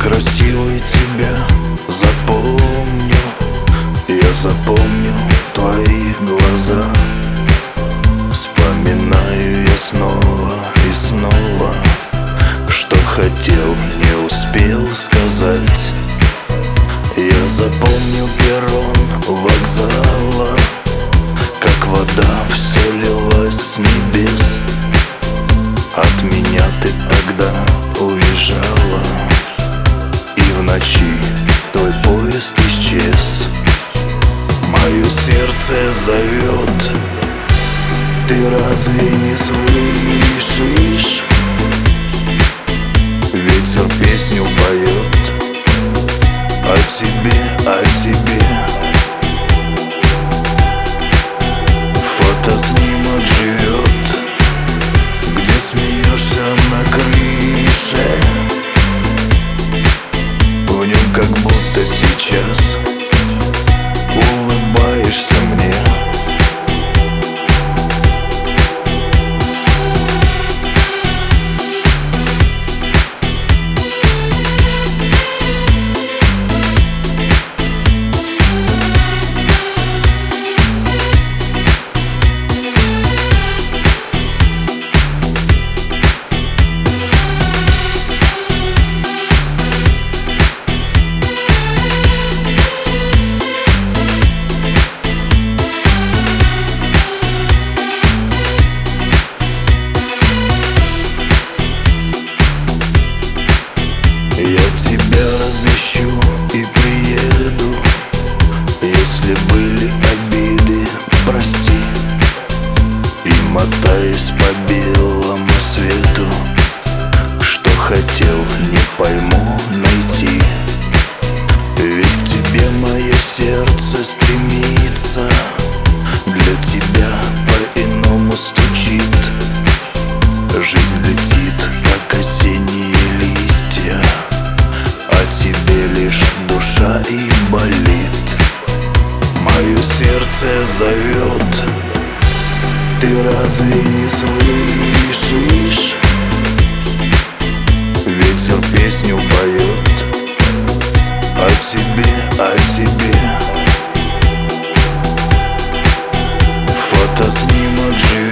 красивой тебя запомню. Я запомню твои глаза. Вспоминаю я снова и снова, что хотел, не успел сказать. Я запомню перрон вокзала, как вода все лилась с небес. От меня ты тогда уезжала, и в ночи твой поезд исчез. Мое сердце зовет, ты разве не слышишь? Ветер песню поет о тебе, о тебе. Фотоснимок живет, где смеешься на крыше. В нем как будто сейчас улыбаешься мне. Я тебя разыщу и приеду. Если были обиды, прости. И мотаясь по белому свету, что хотел, не пойму найти. Ведь к тебе мое сердце стремится, для тебя по-иному стучит. Жизнь летит, как осенние листья, а тебе лишь душа и болит. Мое сердце зовет, ты разве не слышишь? Ветер песню поет о тебе, о тебе. Фотоснимок живет.